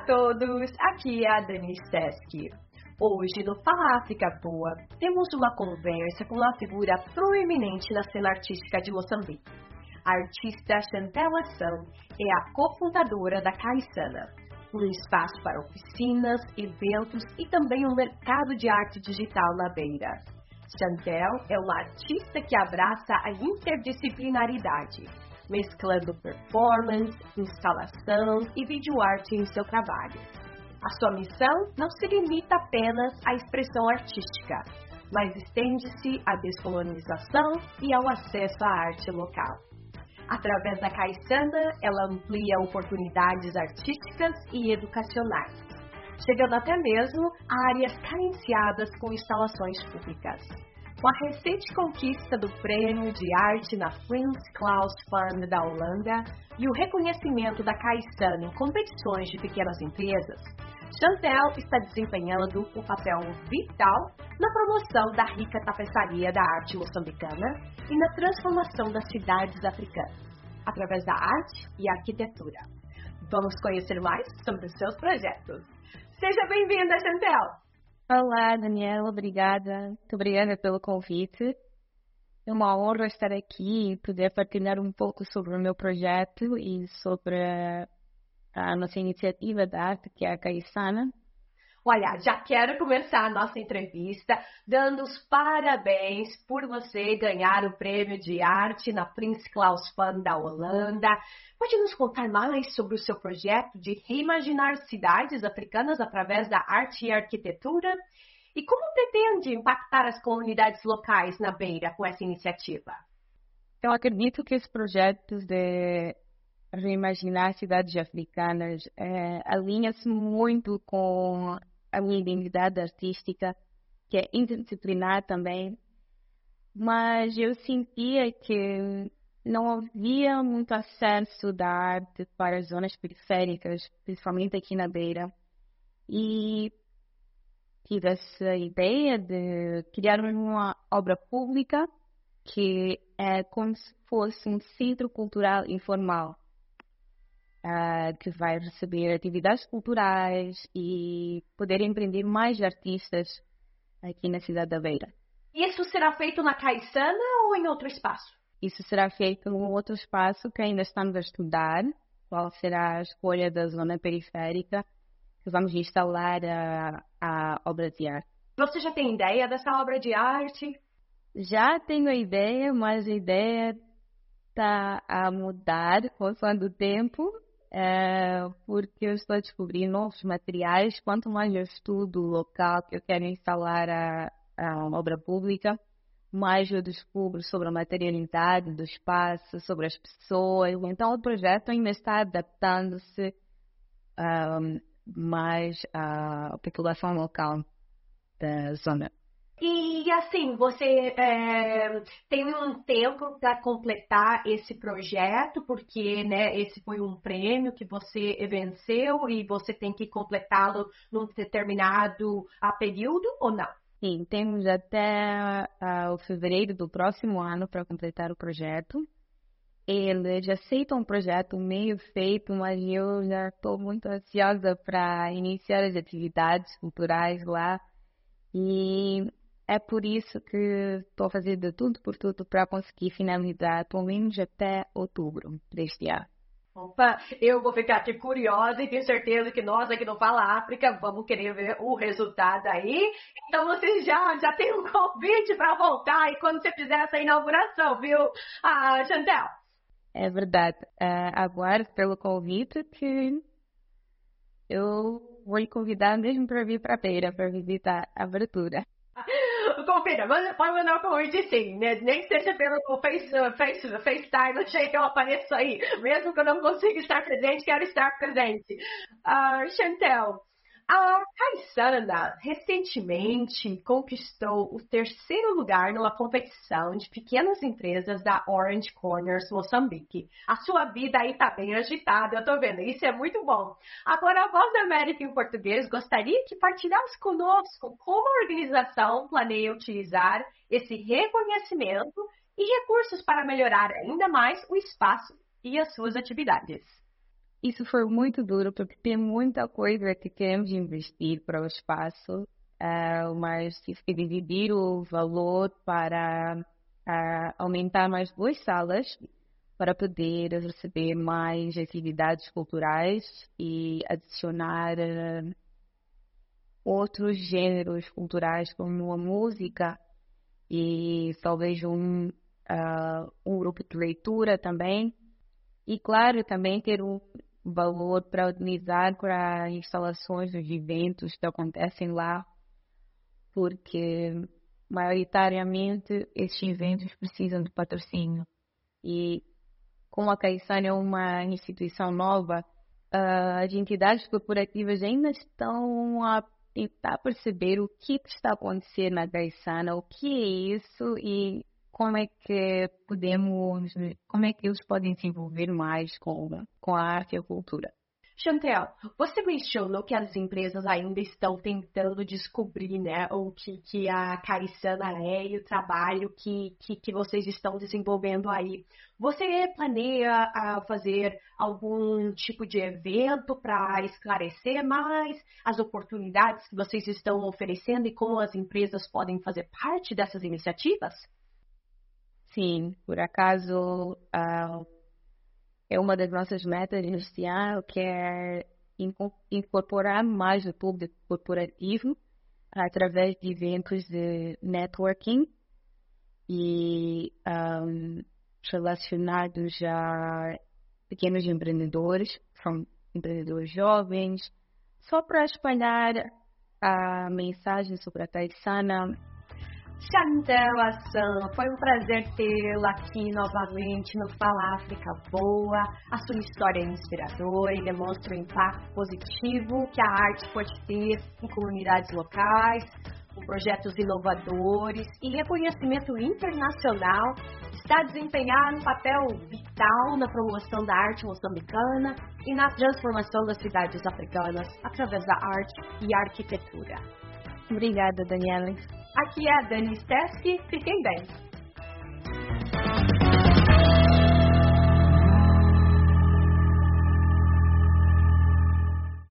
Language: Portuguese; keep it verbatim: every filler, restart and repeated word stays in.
todos, aqui é a Dani Steski. Hoje no Fala África Boa, temos uma conversa com uma figura proeminente na cena artística de Moçambique. A artista Chantel Ação é a cofundadora da Caissana, um espaço para oficinas, eventos e também um mercado de arte digital na Beira. Chantel é uma artista que abraça a interdisciplinaridade, mesclando performance, instalação e videoarte em seu trabalho. A sua missão não se limita apenas à expressão artística, mas estende-se à descolonização e ao acesso à arte local. Através da Caissana, ela amplia oportunidades artísticas e educacionais, chegando até mesmo a áreas carenciadas com instalações públicas. Com a recente conquista do Prêmio de Arte na Prins Claus Fund da Holanda e o reconhecimento da Caissana em competições de pequenas empresas, Chantel está desempenhando um papel vital na promoção da rica tapeçaria da arte moçambicana e na transformação das cidades africanas, através da arte e arquitetura. Vamos conhecer mais sobre os seus projetos. Seja bem-vinda, Chantel! Olá, Daniela, obrigada. Muito obrigada pelo convite. É uma honra estar aqui e poder partilhar um pouco sobre o meu projeto e sobre a, a nossa iniciativa da arte, que é a Caissana. Olha, já quero começar a nossa entrevista dando os parabéns por você ganhar o prêmio de arte na Prins Claus Fund da Holanda. Pode nos contar mais sobre o seu projeto de reimaginar cidades africanas através da arte e arquitetura? E como pretende impactar as comunidades locais na Beira com essa iniciativa? Eu acredito que esse projeto de reimaginar cidades africanas é, alinha-se muito com a minha identidade artística, que é interdisciplinar também, mas eu sentia que não havia muito acesso da arte para as zonas periféricas, principalmente aqui na Beira, e tive essa ideia de criar uma obra pública que é como se fosse um centro cultural informal, Uh, que vai receber atividades culturais e poder empreender mais artistas aqui na cidade da Beira. Isso será feito na Caissana ou em outro espaço? Isso será feito em outro espaço que ainda estamos a estudar, qual será a escolha da zona periférica que vamos instalar a, a obra de arte. Você já tem ideia dessa obra de arte? Já tenho a ideia, mas a ideia está a mudar consoante o tempo. É, porque eu estou a descobrir novos materiais. Quanto mais eu estudo o local que eu quero instalar a, a obra pública, mais eu descubro sobre a materialidade do espaço, sobre as pessoas. Então o projeto ainda está adaptando-se um, mais à população local da zona. E assim, você é, tem um tempo para completar esse projeto, porque né, esse foi um prêmio que você venceu e você tem que completá-lo num determinado uh, período ou não? Sim, temos até uh, o fevereiro do próximo ano para completar o projeto. Eles aceitam um projeto meio feito, mas eu já estou muito ansiosa para iniciar as atividades culturais lá. E é por isso que estou fazendo de tudo por tudo para conseguir finalizar, pelo menos até outubro deste ano. Opa, eu vou ficar aqui curiosa e tenho certeza que nós aqui no Fala África vamos querer ver o resultado aí. Então você já, já tem um convite para voltar e quando você fizer essa inauguração, viu, ah, Chantel? É verdade. Uh, aguardo pelo convite que eu vou lhe convidar mesmo para vir para a Beira, para visitar a abertura. Confira, pode mandar um convite sim, né? Nem que seja pelo face, face, FaceTime, não sei que eu apareço aí. Mesmo que eu não consiga estar presente, quero estar presente. Uh, Chantel, a Caissana recentemente conquistou o terceiro lugar numa competição de pequenas empresas da Orange Corners Moçambique. A sua vida aí tá bem agitada, eu tô vendo, isso é muito bom. Agora, a Voz da América em português gostaria que partilhasse conosco como a organização planeia utilizar esse reconhecimento e recursos para melhorar ainda mais o espaço e as suas atividades. isso foi muito duro, porque tem muita coisa que queremos investir para o espaço, uh, mas tive que dividir o valor para uh, aumentar mais duas salas, para poder receber mais atividades culturais e adicionar uh, outros gêneros culturais, como a música e talvez um, uh, um grupo de leitura também. E, claro, também ter um valor para utilizar para instalações dos eventos que acontecem lá, porque, maioritariamente, esses eventos precisam de patrocínio. E, como a Caiçana é uma instituição nova, uh, as entidades corporativas ainda estão a tentar perceber o que está acontecendo na Caiçana, o que é isso e como é que podemos, como é que eles podem se envolver mais com, com a arte e a cultura. Chantel, você mencionou que as empresas ainda estão tentando descobrir, né, o que, que a Caiçana é e o trabalho que, que, que vocês estão desenvolvendo aí. Você planeia uh, fazer algum tipo de evento para esclarecer mais as oportunidades que vocês estão oferecendo e como as empresas podem fazer parte dessas iniciativas? Sim, por acaso... Uh... É uma das nossas metas este ano, que é incorporar mais o público corporativo através de eventos de networking e um, relacionados a pequenos empreendedores, são empreendedores jovens, só para espalhar a mensagem sobre a Caiçana. Chantel Assan, foi um prazer tê-la aqui novamente no Fala África Boa. A sua história é inspiradora e demonstra o impacto positivo que a arte pode ter em comunidades locais, com projetos inovadores e reconhecimento internacional. Está desempenhando um papel vital na promoção da arte moçambicana e na transformação das cidades africanas através da arte e arquitetura. Obrigada, Daniela. Aqui é a Dani Steski. Fiquem bem.